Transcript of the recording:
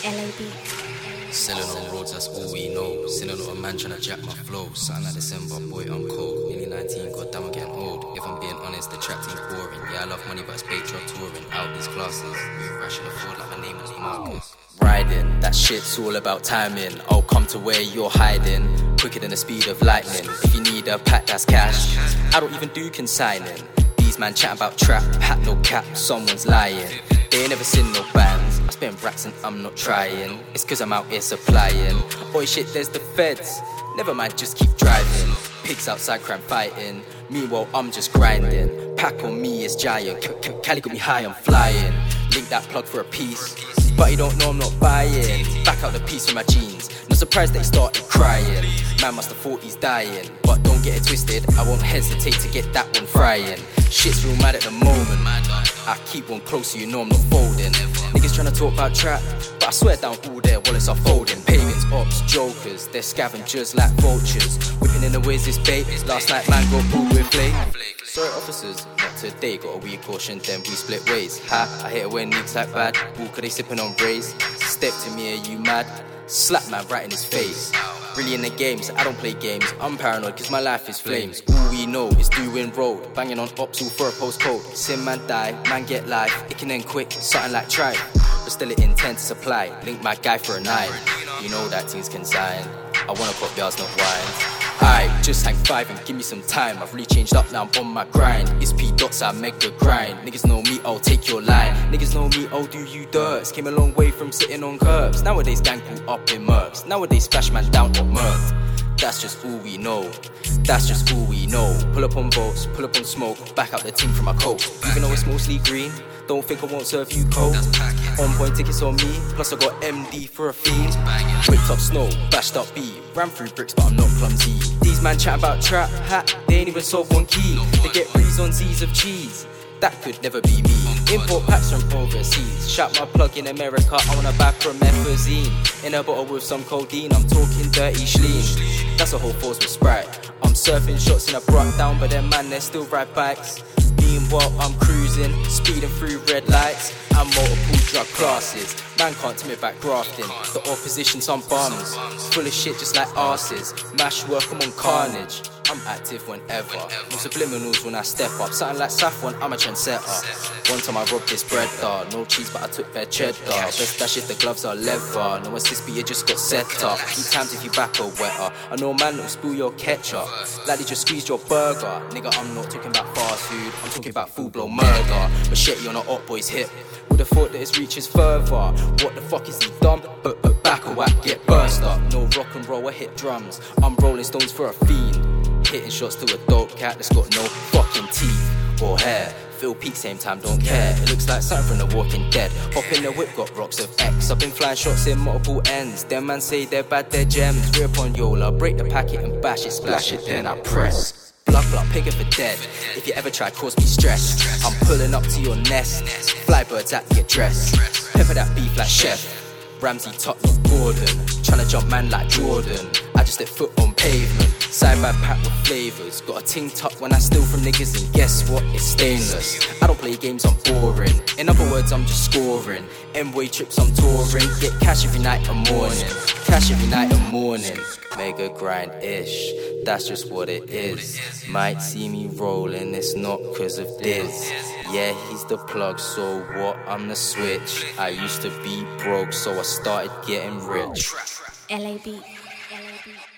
LAB. Selling on roads, that's all we know. Selling on a man tryna jack my flow. Something like December, boy, I'm cold. Nearly 19, goddamn, I'm getting old. If I'm being honest, the trap team's boring. Yeah, I love money, but it's bait truck touring. Out these classes, move I should afford like my name was Marcus. Riding, that shit's all about timing. I'll come to where you're hiding, quicker than the speed of lightning. If you need a pack, that's cash. I don't even do consigning. These man chat about trap, hat no cap, someone's lying. They ain't never seen no bands. I spend racks and I'm not trying. It's cause I'm out here supplying. Boy shit, there's the feds. Never mind, just keep driving. Pigs outside crime fighting. Meanwhile, I'm just grinding. Pack on me is giant. Cali got me high, I'm flying. Link that plug for a piece. But you don't know I'm not buying. Back out the piece from my jeans. Not surprised they started crying. Man must have thought he's dying. But don't get it twisted, I won't hesitate to get that one frying. Shit's real mad at the moment. I keep one close so you know I'm not folding. Niggas tryna talk about trap, but I swear down all their wallets are folding. Pagans, ops, jokers, they're scavengers like vultures. Whipping in the whiz this bait. Last night man got pulled with flake. Sorry officers, not today. Got a wee caution, then we split ways. Ha, I hate it when niggas like bad. Walker they sipping on rays. Step to me, are you mad? Slap man right in his face. Really in the games, I don't play games. I'm paranoid cause my life is flames. All we know is doing road. Banging on ops all for a postcode. Sin man die, man get life. It can end quick, something like tribe. But still it intend to supply. Link my guy for a night. You know that thing's consigned. I wanna pop yards, not wines. I just hang 5 and give me some time. I've really changed up now, I'm on my grind. It's P dots, I make the grind. Niggas know me, I'll take your line. Niggas know me, I'll do you dirts. Came a long way from sitting on curbs. Nowadays gang pull up in mercs. Nowadays splash man down or murked. That's just all we know. That's just all we know. Pull up on boats, pull up on smoke. Back out the team from my coat. Even though it's mostly green, don't think I won't serve you cold. On point tickets on me, plus I got MD for a fiend. Whipped up snow, bashed up B. Ran through bricks but I'm not clumsy. These man chat about trap, hat, they ain't even solve one key. They get breeze on Z's of cheese. That could never be me. Import packs from overseas. Shout my plug in America, I wanna buy promethazine. In a bottle with some codeine, I'm talking dirty schleam. That's a whole force with Sprite. I'm surfing shots in a brought down, but them man, they still ride bikes. Meanwhile, I'm cruising, speeding through red lights and multiple drug classes. Man can't tell me about grafting. The opposition, some bums, full of shit just like arses. Mash work, I'm on carnage. I'm active whenever. No subliminals when I step up. Something like Safwan, I'm a trendsetter. One time I robbed this bread dog. No cheese, but I took their cheddar. Best that shit, the gloves are leather. No assist, but you just got set up. 3 times if you back or wetter. I know man will spill your ketchup. Like they just squeezed your burger. Nigga, I'm not talking about fast food. I'm talking about full-blown murder. Machete on an op boy's hip. Would've thought that his reach is further. What the fuck is he dumb? But back or whack, get burst up. No rock and roll, I hit drums. I'm rolling stones for a fiend. Hitting shots to a dope cat that's got no fucking teeth or hair. Feel peak same time, don't care. It looks like something from The Walking Dead. Hop in the whip, got rocks of X. I've been flying shots in multiple ends. Them man say they're bad, they're gems. Rear upon Yola, break the packet and bash it, splash it, then I press. Blood, picking for dead. If you ever try, cause me stress. I'm pulling up to your nest. Flybirds at the address. Pepper that beef like Chef. Ramsey, Tottenham, Gordon. Tryna jump man like Jordan. I just hit foot on pavement. Side by pack with flavours. Got a ting tuck when I steal from niggas, and guess what? It's stainless. I don't play games, I'm boring. In other words, I'm just scoring. M-way trips, I'm touring. Get cash every night and morning. Cash every night and morning. Mega grind-ish. That's just what it is. Might see me rolling, it's not cause of this. Yeah, he's the plug, so what? I'm the switch. I used to be broke, so I started getting rich. LAB.